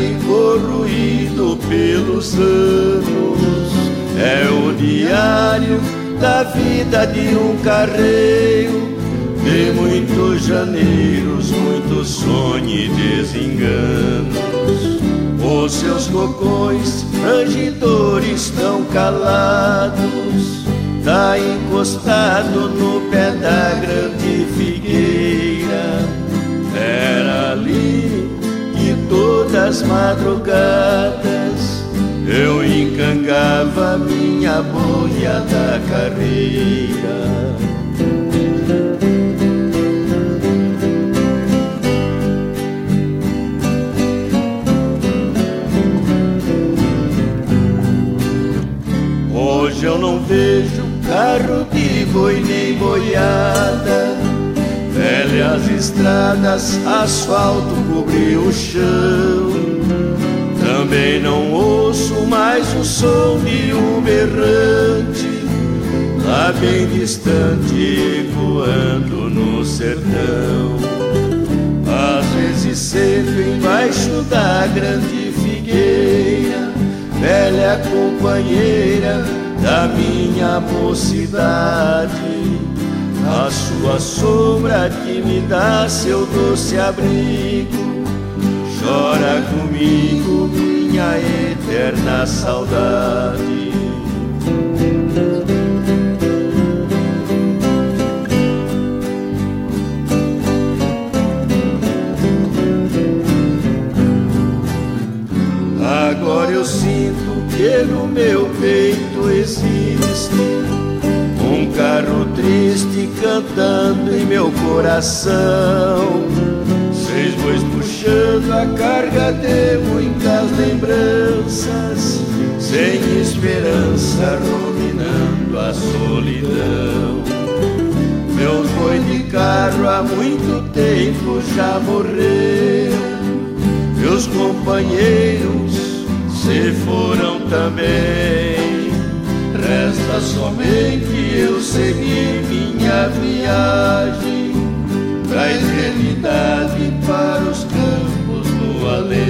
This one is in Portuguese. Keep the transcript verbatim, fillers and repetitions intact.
e corroído pelos anos. É o diário da vida de um carreiro, de muitos janeiros, muitos sonhos e desenganos. Os seus cocões frangidores tão calados, tá encostado no pé da grande figueira. Era ali que todas as madrugadas eu encangava minha boia da carreira. Hoje eu não vejo carro de boi nem boiada, velhas estradas, asfalto cobriu o chão. Também não ouço mais o som de um berrante, lá bem distante, voando no sertão. Às vezes sento embaixo da grande figueira, velha companheira da minha mocidade, a sua sombra que me dá seu doce abrigo, chora comigo minha eterna saudade. Agora eu sinto que no meu peito existe um carro triste cantando em meu coração. Seis bois puxando a carga de muitas lembranças, sem esperança, ruminando a solidão. Meus boi de carro há muito tempo já morreram, meus companheiros se foram também. Resta somente eu seguir minha viagem, traz realidade para os campos do além.